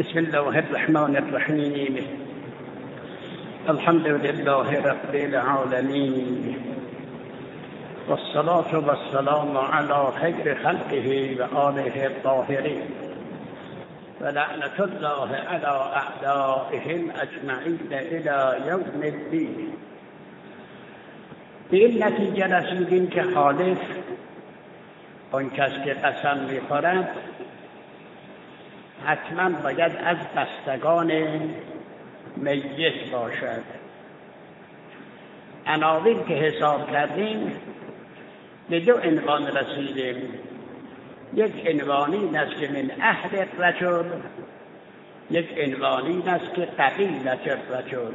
بسم الله الرحمن الرحیم. الحمد لله رب العالمین والصلاة والسلام على خیر خلقه و آله الطاهرین و لعنة الله على اعدائهم اجمعین الى یوم الدین. به این نتیجه رسیدیم که خالق آن کس که قسم می‌خورد حتما باید از بستگان میت باشد. عناوین که حساب کردیم به دو عنوان رسیدیم. یک عنوانی است که من اهل الرجل، یک عنوانی است که قبیلة الرجل.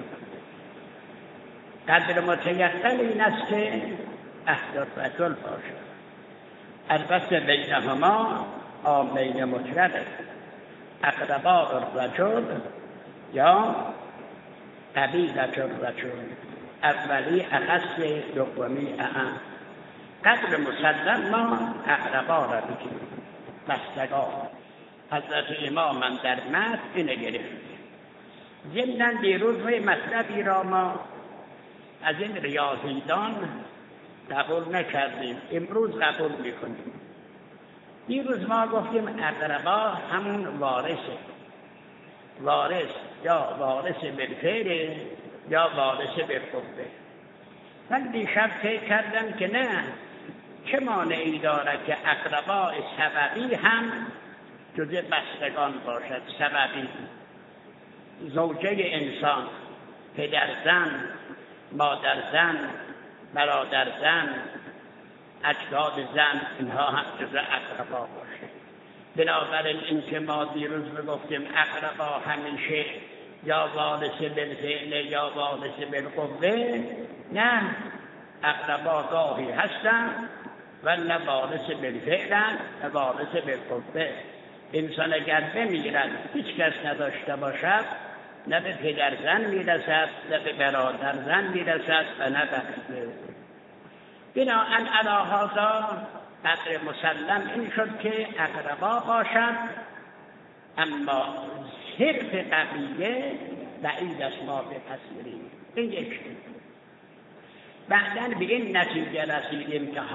قدر متیقن این است که اهل الرجل باشد. البته بینهما عامین مطلقه، اقرباء الرجل یا قبیلة الرجل، اولی اخص دومی اعم. قدر مسلم ما اقربا را بگیم، بستگان. حضرت امام من در متن اینه گرفت. ضمناً دیروز روی مطلبی را ما از این ریاضیدان قبول نکردیم، امروز قبول میکنیم. دیروز ما گفتیم اقربا همون وارثه، وارث یا وارث بالفعل یا وارث بالقوه. من دیشب فکر کردم که نه، چه مانعی دارد که اقربا سببی هم جزء بستگان باشد. سببی زوجه انسان، پدر زن، مادر زن، برادر زن، اجداد زن، اینها هم جزء اقربا باشه. بنابراین این که ما دیروز گفتیم اقربا همیشه یا وارث بالفعل یا وارث بالقوه، نه، اقربا گاهی هستن و نه وارث بالفعل نه وارث بالقوه. انسان اگر بمیرد هیچ کس نداشته باشد، نه به پدر زن میرسد، نه به برادر زن میرسد و نه به بناهن علی هذا قدر مسلم این شد که اقربا باشد، اما صرف قبیله بعید است ما بپذیریم. این یک. بعداً به این نتیجه رسیدیم که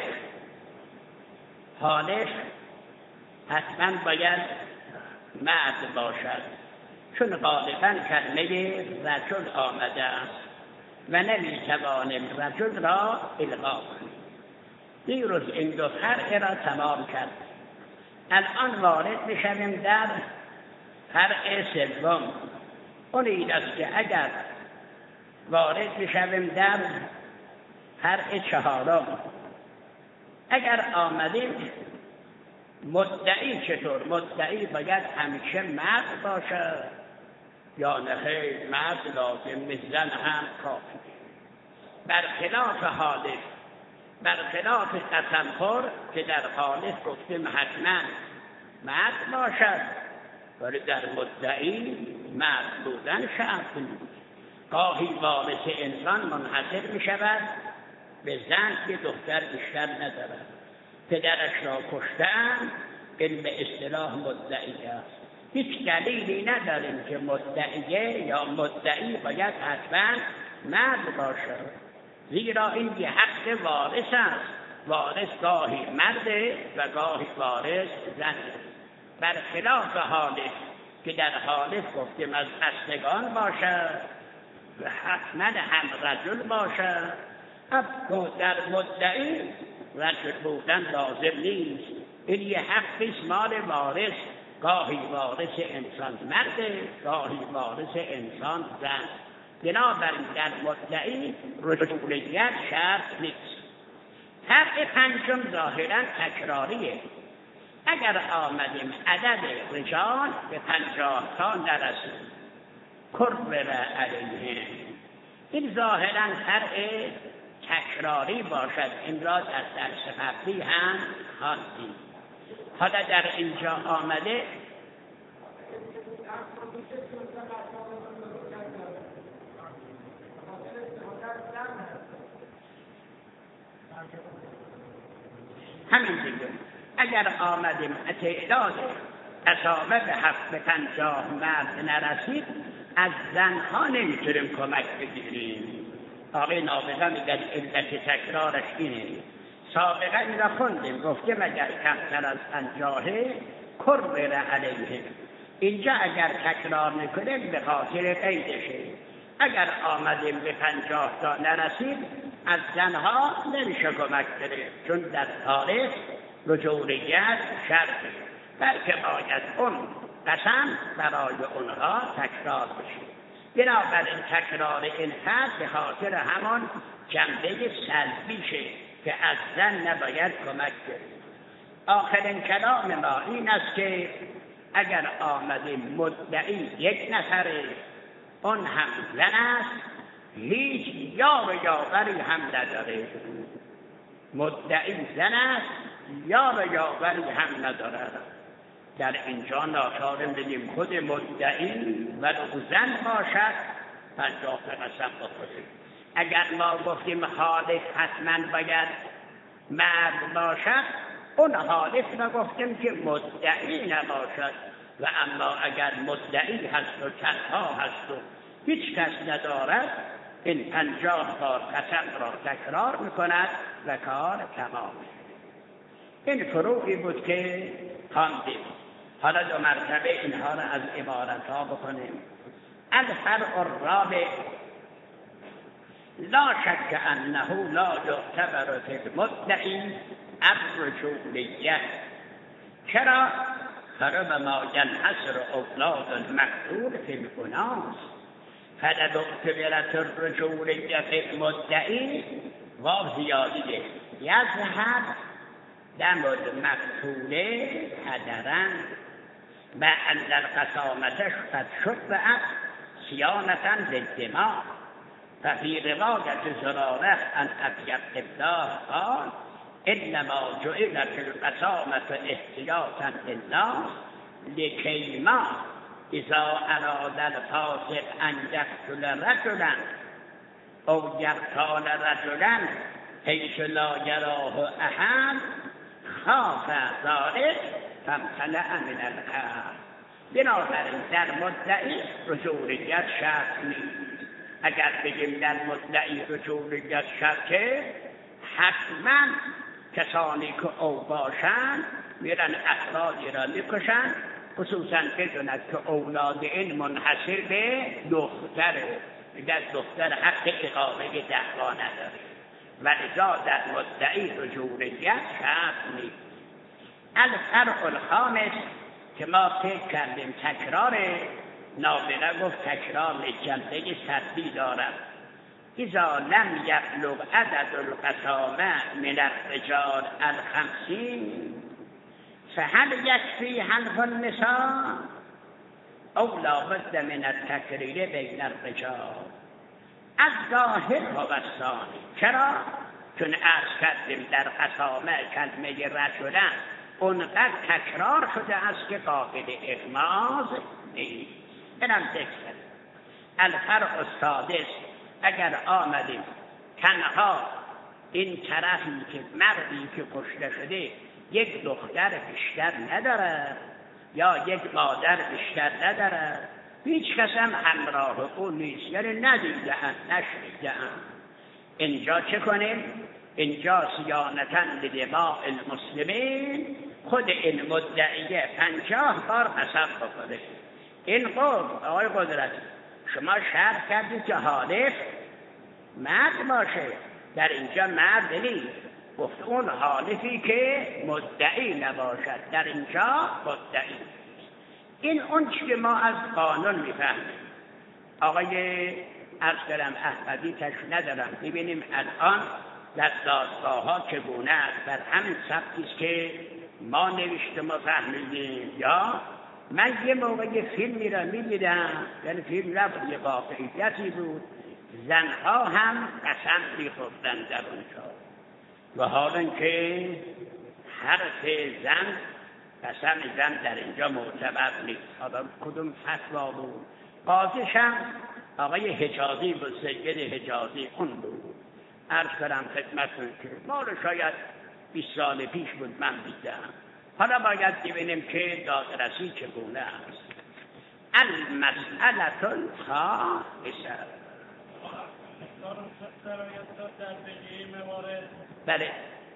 حالف حتما باید مرد باشد، چون غالباً کلمه رجل آمده است و نمیتوانیم رجل را الغا کنیم. دیروز این دو فرع را تمام کرد. الان وارد میشویم در فرع سوم. اون این است که اگر وارد میشویم در فرع چهارم، اگر آمدیم مدعی چطور؟ مدعی باید همیشه مرد باشد یا نه خیر؟ مرد لازم، زن هم کافی. برخلاف حالف، برخلاف قسمخور که در حالف گفتیم حتما مرد باشد، ولی در مدعی مرد بودن شرط نیست. گاهی وارث انسان منحصر می شود به زن که دختر بیشتر ندارد. پدرش را کشته‌اند، این به اصطلاح مدعی است. هیچ دلیلی نداریم که مدعیه یا مدعی باید حتما مرد باشد، زیرا این یه حق وارث است. وارث گاهی مرده و گاهی وارث زنه. برخلاف حالف که در حالف گفتیم از بستگان باشد و حتما هم رجل باشد، اما در مدعی رجل بودن لازم نیست. این یه حقی است مال وارث، گاهی وارث انسان مرده، گاهی وارث انسان زن. بنابراین در مدعی رجولیت شرط نیست. فرق پنجم ظاهرا تکراریه. اگر آمدیم عدد رجال به 50 تا نرسیم، کرر علیهم، این ظاهرا فرق تکراری باشد. این را در درس قبلی هم خواندیم. حالا در اینجا آمده همین دیگه. اگر آمدیم تعداد قسامه به 50 مرد نرسید، از زنها نمیتونیم کمک بگیریم. آقای نابغه میگن علت تکرارش اینه. سابقا این را خوندیم، گفتیم اگر کمتر از 50 کرر علیه. اینجا اگر تکرار میکنیم به خاطر قیدشه. اگر آمدیم به 50 تا نرسید، از زنها نمیشه کمک گرفت، چون در تاریخ رجوعیت شرطه، بلکه باید اون قسم برای اونها تکرار بشه. بنابراین تکرار این حد به خاطر همان جنبه سلبیشه که از زن نباید کمک گرفت. آخرین کلام ما این است که اگر آمدیم مدعی یک نفره، اون هم زن است، هیچ یار و یاوری هم نداره. مدعی زن است، یار و یاوری هم نداره. در اینجا ناچاریم بگیم خود مدعی ولو زن باشد 50 قسم بخوریم. اگر ما گفتیم حالف حتما باید مرد باشد، اون حالف را گفتیم که مدعی نباشد. و اما اگر مدعی هست و تنها هست و هیچ کس ندارد، این 50 بار قسم را تکرار میکند و کار تمام. این فروعی بود که خواندیم. حالا 2 مرتبه اینها را از عبارت ها بکنیم. الفرع الرابع لا شک انه لا یعتبر فی المدعی الرجولیه. چرا؟ فرب ما ینحصر اولاد المقتول فی الاناث فلو اعتبرت الرجولیه فی المدعی. واو زیادیه. یذهب دم المقتول هدرا و ان القسامة قد شرعت صیانة للدماء. ففي رواية زرارة عن أبي عبد الله قال إنما جعلت القسامة احتياطا للناس لكيما إذا أراد الفاسق أن يقتل رجلا أو يقتل رجلا حيث لا يراه أحد خاف ذلك فامتنع من القتل. بنابراین در مدعی رجوعیت شرط نیست. اگر بگیم در مدعی رجوعیت شرطه، حتما کسانی که او باشند میرن افرادی را میکشند، خصوصا بدوند که اولاد این منحصر به دختره، دیگر دختر حق اقامه دعوا نداره. ولذا در مدعی رجوعیت شرط نیست. الفرع الخامس که ما فکر کردیم تکرار، نابغه گفت تکرار جنبه سلبی دارد. اذا لم یبلغ عدد القسامه من الرجال 50 فهل یکفی حلف النساء او لابد من التکریر بین الرجال. از ظاهر و الثانی. چرا؟ چون عرض کردیم در قسامه کلمه رجلن اونقدر تکرار شده است که قابل اغماض نیست. اینم ذکر. الفرع السادس، اگر آمدیم تنها این طرفی که مردی که کشته شده یک دختر بیشتر نداره یا یک مادر بیشتر نداره، هیچ کس هم همراه او نیست، یعنی ندیده‌اند نشنیده‌اند، اینجا چه کنیم؟ اینجا صیانة لدماء المسلمین خود این مدعیه 50 بار قسم بخوره. این قول آقای قدرت شما شرط کردید که حالف مرد باشه، در اینجا مرد نیست، گفت اون حالفی که مدعی نباشد، در اینجا مدعی. این اون چی که ما از قانون میفهمیم. آقای ارسلم احمدی تشریح ندارم، میبینیم الان در دادگاه ها چگونه است، بر همین سبکیست که ما نوشتیم و فهمیدیم. یا من یه موقع فیلمی را میدیدم، یعنی فیلم نبود، یه واقعیتی بود، زنها هم قسم میخوردن در اونجا، و حالا که حرف زن قسم زن در اینجا معتبر نیست. حالا کدوم فتوا بود؟ قاضیش هم آقای حجازی بود، سید حجازی اون بود. عرض کنم خدمتتون که مال شاید 20 سال پیش بود من دیدم. حالا باید ببینیم که دادرسی چگونه است. المسئله الخامسه. بله.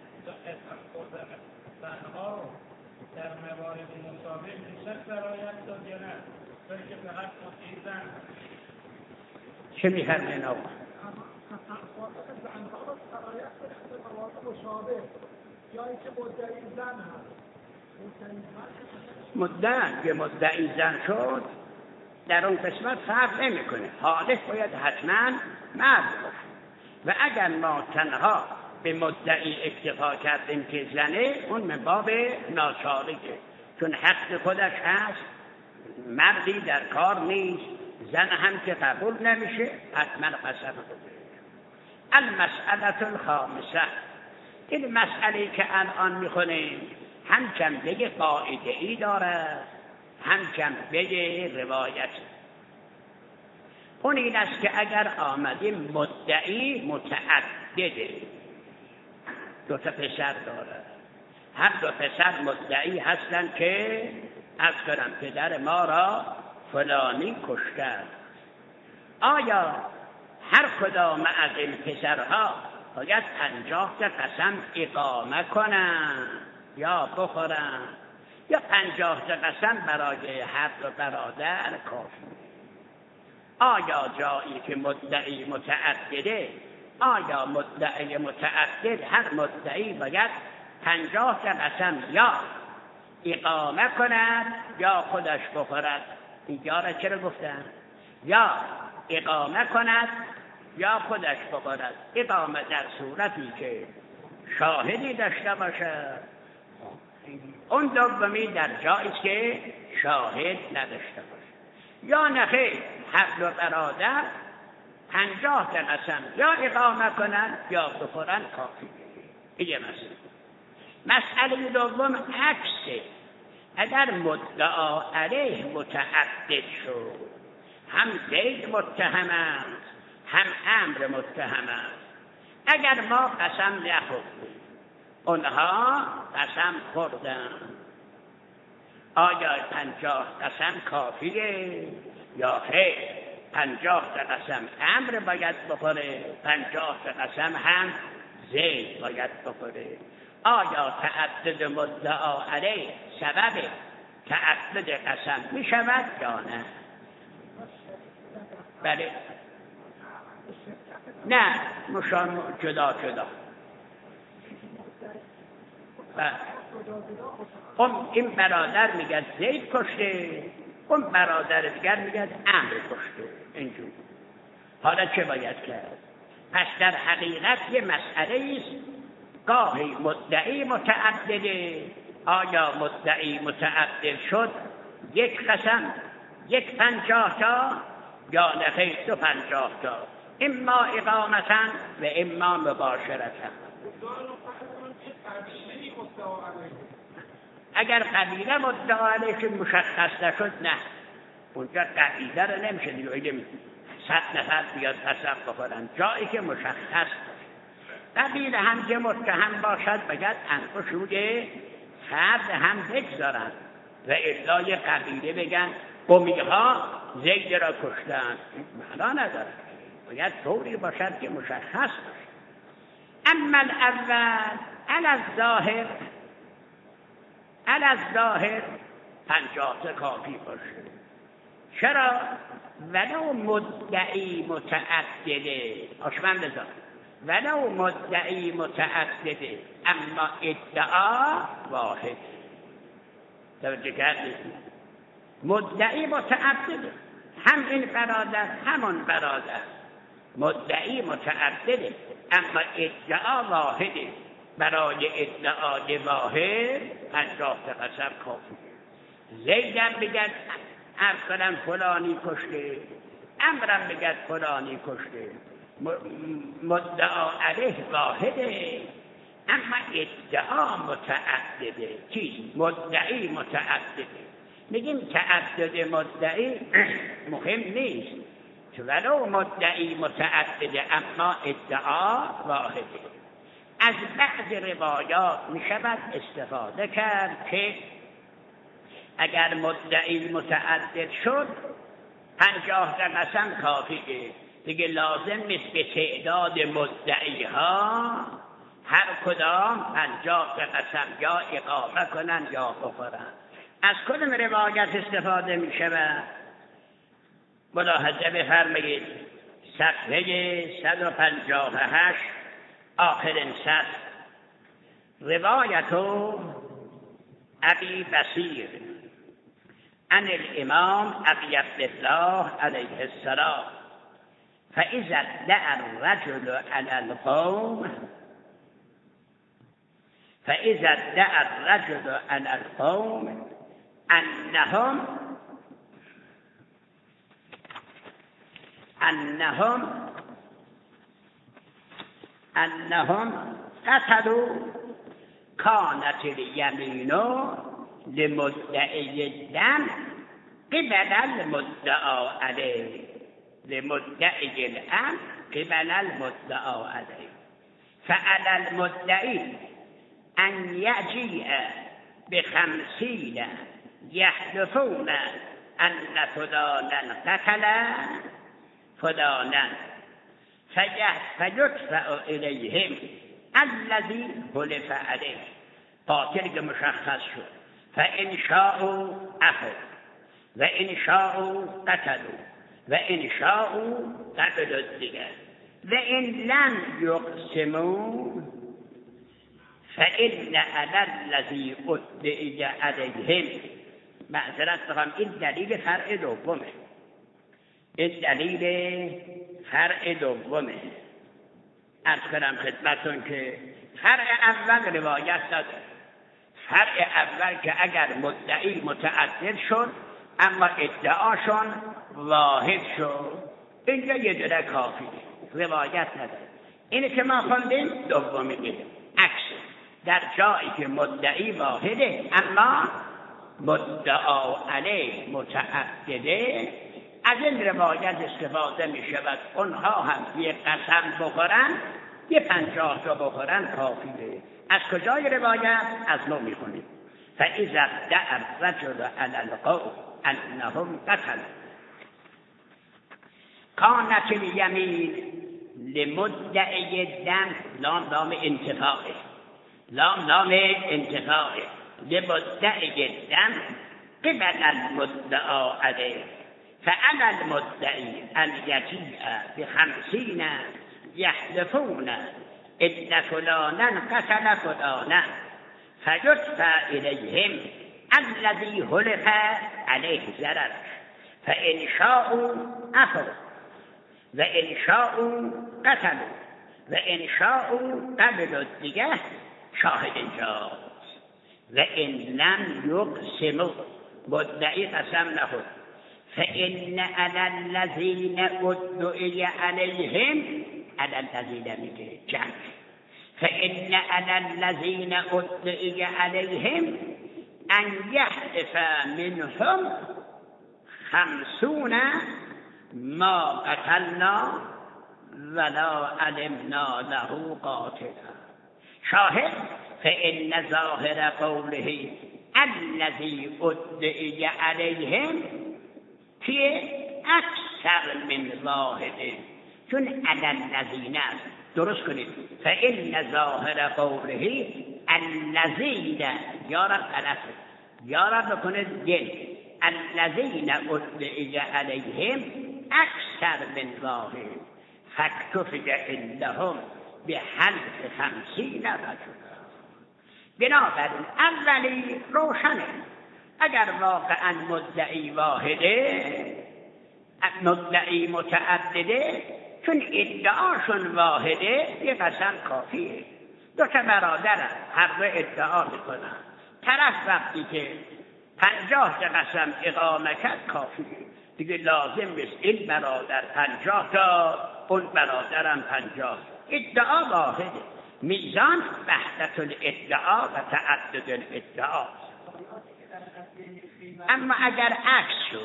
در موارد مشابه میشه شرایط داد یا نه؟ که فقط مطیعن. چه می‌فرمایید آقا؟ جایی که مدعی زن هست. مدعی زن شد در اون قسمت فرق نمی‌کنه. حالش باید حتما مرد باشه. و اگر ما تنها به مدعی اکتفا کردیم که زنه، اون من باب ناچارگه، چون حق خودش هست، مردی در کار نیست، زن هم که قبول نمیشه، حتما قسم خورده. المسئله الخامسه. این مسئله که الان میخونیم هم جنبه قاعده‌ای دارد، هم جنبه روایت. اون این است که اگر آمدیم مدعی متعدده، دو تا پسر داره، هر دو پسر مدعی هستند که از کنم پدر ما را فلانی کشته. آیا هر کدام از این پسرها باید 50 تا قسم اقامه کنند یا بخورند، یا 50 تا قسم برای هر دو برادر کافی؟ آیا جایی که مدعی متعدده، آیا مدعی متعدد هر مدعی باید 50 تا قسم یا اقامه کند یا خودش بخورد؟ اینجا را چرا گفتن؟ یا اقامه کند یا خودش بخورد. اقامه در صورتی که شاهدی داشته باشد، اون دومی در جایی که شاهد نداشته باشه. یا نخیر، هر دو برادر 50 تا قسم یا اقامه کنند یا بخورند کافی. این مسئله دوم عکسه. اگر مدعا علیه متعدد شد، هم زید متهم است هم عمرو متهم است، اگر ما قسم نخوردیم اونها قسم خوردن، آیا 50 قسم کافیه یا خیر؟ 50 تا قسم عمرو باید بخوره، 50 تا قسم هم زید باید بخوره. آیا تعدد مدعا علیه سبب تعدد قسم می شود یا نه؟ بله. نه، مشان جدا جدا. این برادر میگه زید کشته، اون برادر دیگر میگه عمرو کشته. اینجور. حالا چه باید کرد؟ پس در حقیقت یه مسئله است، گاهی مدعی متعدده. آیا مدعی متعدد شد یک قسم، یک 50 تا، یا نخیر 250 تا، اما اقامتا و اما مباشرتا. اگر قبیله مدعا علیه مشخص نشد، نه، اونجا قبیله رو نمیشه دیگه 100 نفر بیاد قسم بخورن. جایی که مشخص قبیله هم که متهم باشد باید انفش روی فرد هم بگذارن و اطلاع قبیله بگن قومی‌ها زید را کشتن. معنا نداره، باید طوری باشد که مشخص باشد. اما الاول علی الظاهر 50 تا کافی باشه. چرا؟ ولو مدعی متعدده، آشمن بذار، ولو مدعی متعدده اما ادعا واحد. توجه کردید؟ مدعی متعدده، هم این برادر همون برادر، مدعی متعدده اما ادعا واحده. برای ادعای واحد 50 تا قسم کافی. زیدم بگن ارسلن فلانی کشته، عمرم بگن فلانی کشته، مدعا علیه واحده اما ادعا متعدده. چی؟ مدعی متعدده. میگیم تعدد مدعی مهم نیست، ولو مدعی متعدده اما ادعا واحده. از بعض روایات می شود استفاده کرد که اگر مدعی متعدد شد 50 قسم کافیه، دیگه لازم نیست به تعداد مدعی ها هر کدام 50 قسم یا اقامه کنن یا بخورن. از کدام روایت استفاده می شود؟ ملاحظه بفرمایید صفحه 158 آخرین سطر، روایت ابی بصیر عن الامام ابی عبدالله علیه السلام فاذا ادعى الرجل على القوم أنهم قتلوا كانت اليمين لمدعي الدم قبل المدعى عليه لمدعي الأمر قبل المدعى عليه فعلى المدعي أن يجيء ب50 يحلفون أن فلانا قتل فلانا فيدفع إليهم الذي حلف عليه قاتل مشخص شد فإن شاءوا أخذوا وإن شاءوا قتلوا وإن شاءوا قتلوا الدية وإن لم يقسموا فإن على الذي ادعي عليهم معذرت می‌خوام این دلیل فرع دومه. این دلیل فرع دومه. عرض کنم خدمتون که فرع اول روایت داده. فرع اول که اگر مدعی متعدد شد اما ادعاشون واحد شد اینجا یه دونه کافی روایت نداره. اینه که ما خوندیم دومی میگه عکس در جایی که مدعی واحده اما مدعا علیه متعدده از این روایت استفاده می شود اونها هم یه قسم بخورن یه 50 تا بخورن کافیه. از کجای روایت؟ از نو می کنیم فاذا ادعى الرجل على القوم انهم قتلوا كانت اليمين لمدعي الدم لام انتفاعه لام انتفاعه لمدعي الدم قبل المدعى عليه فعلى المدعي أن يجيء ب50 يحلفون إن فلانا قتل فلانا فيدفع إليهم الذي حلف عليه ضرر فإن شاءوا أخذوا وإن شاءوا قتلوا وإن شاءوا قبلوا الدية شاهد جاز وإن لم يقسموا مدعي قسم نخود فإن على الذين ادعي عليهم على الذين میگه جمع فإن على الذين ادعي عليهم أن يحلف منهم 50 ما قتلنا ولا علمنا له قاتلا شاهد فإن ظاهر قوله الذي ادعي عليهم که اکثر من واحده چون علی الذین درست کنید فإن ظاهر قوله الذین یارب بکنید گل الذین ادعی علیهم اکثر من واحد فاکتفی لهم بحلف 50 رجلا. بنابراین اولی روشنه اگر واقعا مدعی واحده مدعی متعدده چون ادعاشون واحده یه قسم کافیه. دو تا برادرن هر دو ادعا میکنن طرف وقتی که 50 قسم اقامه کرد کافیه دیگه لازم نیست این برادر 50 تا اون برادرم 50 ادعا واحده میزان وحدت الادعا و تعدد الادعا. اما اگر عکس شد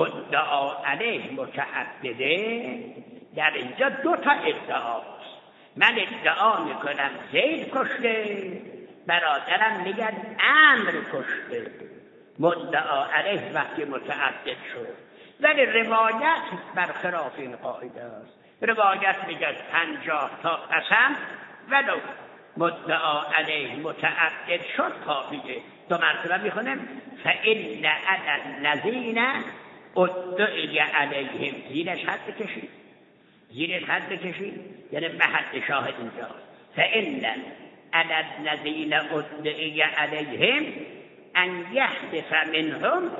مدعا علیه متعدده در اینجا 2 تا ادعاست من ادعا میکنم زید کشته، برادرم میگن عمرو کشته. مدعا علیه وقتی متعدد شد، ولی روایت برخلاف این قاعده است. روایت میگه 50 تا قسم، ولو مدعا علیه متعدد شد کافیه. 2 مرتبه میخونم فإن علی الذین ادعی علیهم، زیرش حد بکشید، زیرش حد بکشید، یعنی به حد شاهد اینجا. فإن علی الذین ادعی علیهم ان یحدث منهم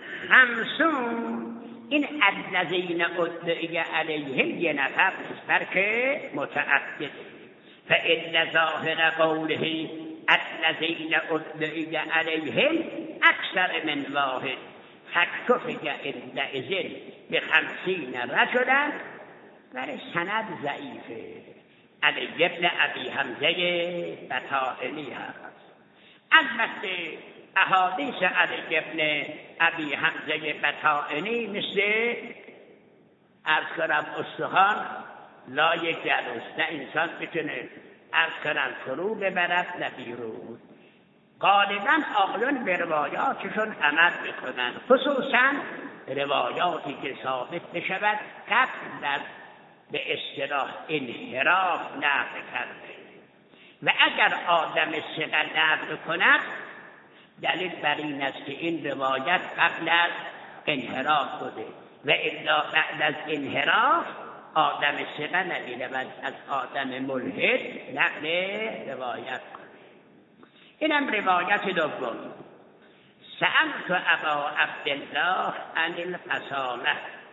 50. این الذین ادعی علیهم یه نفر بلکه متعدد. فإن ظاهر قوله الذین ادعی علیهم اکثر من واحد فاکتفی عندئذ ب50 رجلا، ولی سند ضعیفه. علی ابن ابی حمزه بطائنی هست. البته احادیث علی ابن ابی حمزه بطائنی مثل عرض کنم استخوان لای جلوس، نه انسان بتونه عرض کنم فرو ببرد نه بیرون. غالبا آقایان به روایاتشون عمل میکنن، خصوصا روایاتی که ثابت بشود قبل از به اصطلاح انحراف نقل کرده. و اگر آدم ثقه نقل کند دلیل بر این است که این روایت قبل از انحراف بوده، و الا بعد از انحراف آدم ثقه نمی‌رود از آدم ملحد نقل روایت کنه. اینم روایت دوم. سألت ابا عبدالله عن القسامه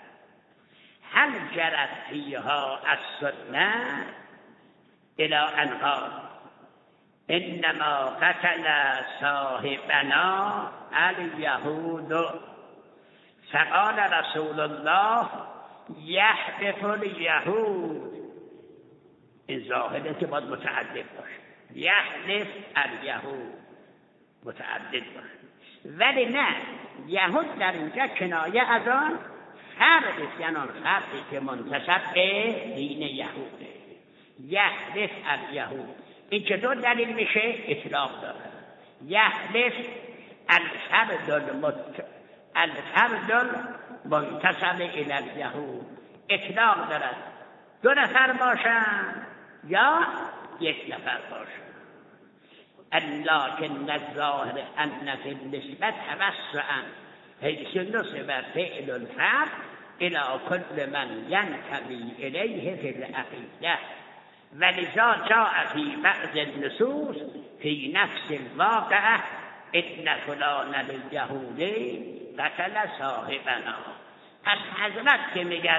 هل جرت فیها السنه الی ان قال انما قتل صاحبنا اليهود فقال رسول الله یحدث الیهود. این ظاهره که باید متعدد باشه، یحدث الیهود متعدد باشه، ولی نه یهود در اینجا کنایه از آن فرد است، یعنی فردی که منتسب به دین یهوده. یحدث الیهود این چطور دلیل میشه؟ اطلاق داره. یحدث الفرد منتسب الی الیهود، اطلاق دارد. 2 نفر باشن یا 1 نفر باشن. لكن الظاهر ان في النسبة توسعا حيث نسب فعل الفرد الى كل من ينتمي اليه في العقيدة، ولذا جاء في بعض النصوص في نفس الواقعة ان فلان اليهودي قتل صاحبنا. پس حضرت که میگن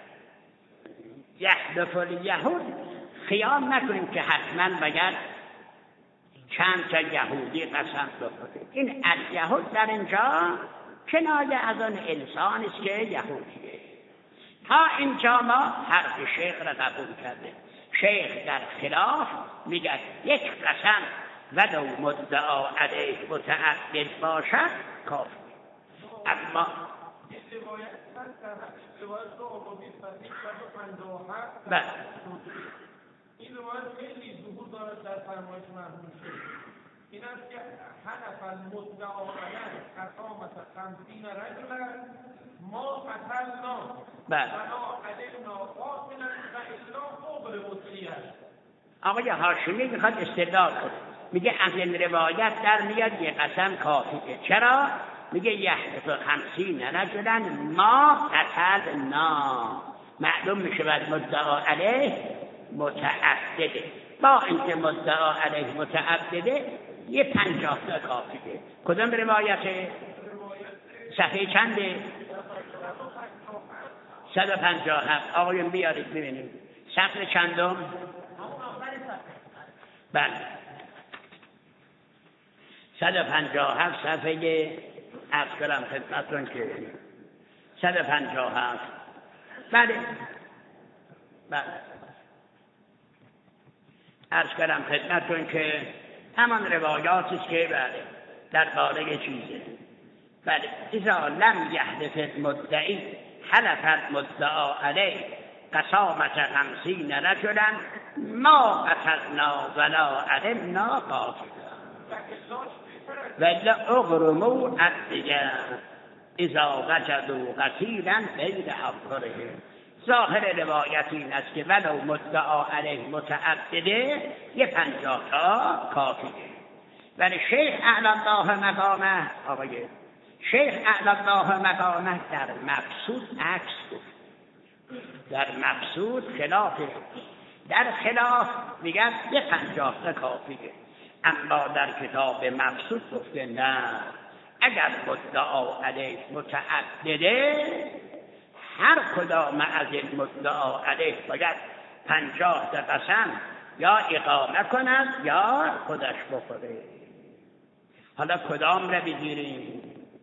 یحدث الیهود، خیال نکنیم که حتما باید چند تا یهودی قسم بخوره. این الیهود در اینجا کنایه از آن انسان است که یهودیه. تا اینجا ما حرف شیخ را قبول کرده. شیخ در خلاف میگه 1 قسم ولو مدعا علیه متعدد باشد کافی. اما بله این روایت خیلی ظهور دارد در فرمایش مرحوم شیخ. این است که حلف المدعا علیه قسامة 50 رجلا ما قتلنا ولا علمنا قاتلا والا قبر مدعی. آقای هاشمی میخواد استدلال کنه، میگه اهل روایت در میاد 1 قسم کافیه. چرا؟ میگه یحدث 50 رجلا ما قتلنا، معلوم میشه بعد مدعا علیه متعدده. با اینکه مدعا علیه متعدده 50 تا کافیه. کدام روایته؟ صفحه چنده؟ 157. آقایون بیارید ببینید صفحه چندم؟ بله 157 صفحه عرض کنم خدمتتون که 157. بله عرض کنم خدمتتون که همان روایاتی است که بله درباره چیزه. بله اذا لم یحدث المدعی حلف المدعا علیه قسامت 50 رجلا ما قتلنا ولا علمنا قاتلا ولا اغرموا الدیه اذا وجدوا قتیلا بین افکارهم. ظاهر روایت این است که ولو مدعا علیه متعدده 50 تا کافیه. ولی شیخ اعلی الله مقامه شیخ اعلی الله مقامه در مقصود عکس گفت. در مقصود خلافه، در خلاف میگن 50 تا کافیه، اما در کتاب مقصود گفته نه، اگر مدعا علیه متعدده هر کدام از این مدعا علیه باید 50 تا قسم یا اقامه کند یا خودش بخوره. حالا کدام را بگیریم؟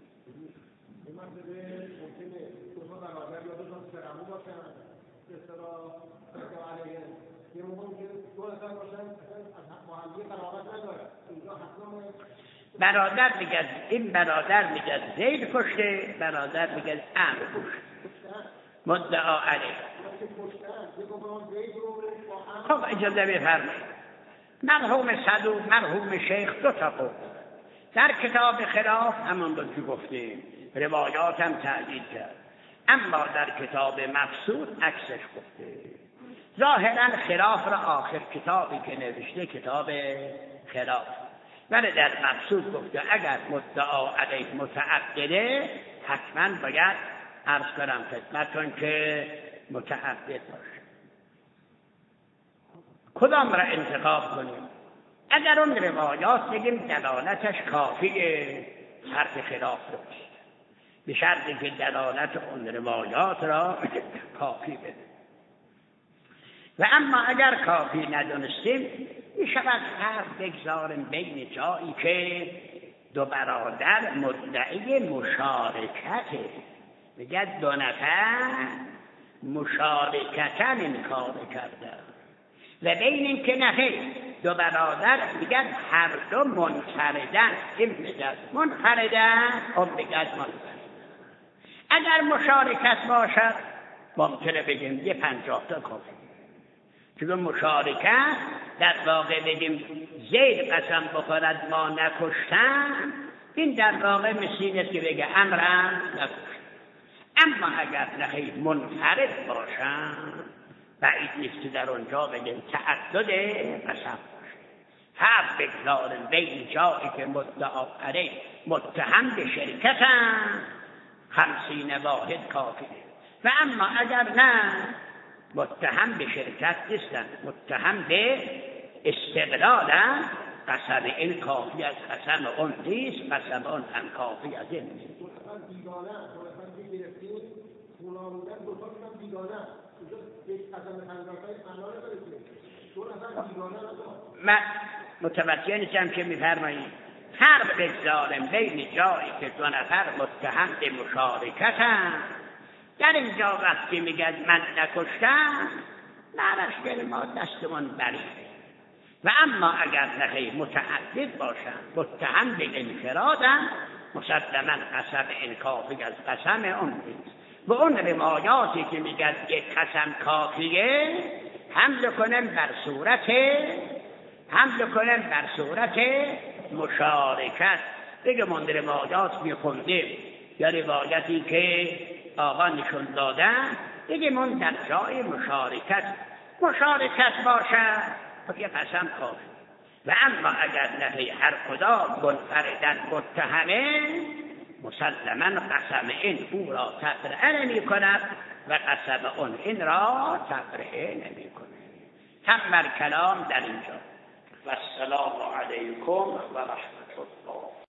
برادر میگه این برادر میگه زید کشته، برادر میگه عمرو کشته. مدعا علیه. خب اجازه بفرمایید، مرحوم صدوق مرحوم شیخ 2 تا قول در کتاب خلاف همون رو که گفتیم، روایات هم تأیید کرد، اما در کتاب مقصود عکسش گفته. ظاهرا خلاف را آخر کتابی که نوشته کتاب خلاف، ولی در مقصود گفته اگر مدعا علیه متعدده حتما باید عرض کنم خدمتتون که متعدد باشه. کدام را انتخاب کنیم؟ اگر اون روایات بگیم دلالتش کافیه، حرف خلاف درست، به شرطی که دلالت اون روایات را کافی بده. و اما اگر کافی ندونستیم میشود فرق بگذاریم بین جایی که 2 برادر مدعی مشارکته، میگه 2 نفر مشارکتن این کار کرده، و بین این که نخیر 2 برادر میگن هر 2 منفردن، این میگه منفردن، اون میگه منفردن. اگر مشارکت باشد ممکنه بگیم 50 تا کافی، چون مشارکت در واقع بگیم زید قسم بخورد ما نکشتن، این در واقع مثل است که بگه عمرو نکشت. اما اگر نخیر منفرد باشن بعید نیست که در اونجا بگیم تعدد قسم باشه. فرق بگذاریم بین جایی که مدعا علیه متهم به شرکتن 50 واحد کافیه، و اما اگر نه متهم به شرکت نیستن، متهم به استقلالن، قسم این کافی از قسم اون نیست، قسم اون هم کافی از این نیست. من متوجه نیستم که میفرمایید فرق بگذاریم بین جایی که 2 نفر متهم به مشارکتن، در اینجا وقتی میگه من نکشتم نرش دل ما دستمون بریده، و اما اگر نخیر متعدد باشن متهم به انفرادن مسلما قسم این کافی از قسم اون نیست. و اون روایاتی که میگه 1 قسم کافیه حمل کنن بر صورت مشارکت. دیگه من روایات میخوندیم یا روایتی که آقا نشون دادن، دیگه من در جای مشارکت باشه خب 1 قسم کافی. و اما اگر نهی هر کدام منفردن متهمه مسلما قسم این او را تبرئه نمی کند و قسم اون این را تبرئه نمی کند. تمام کلام در اینجا. و السلام علیکم و رحمت الله.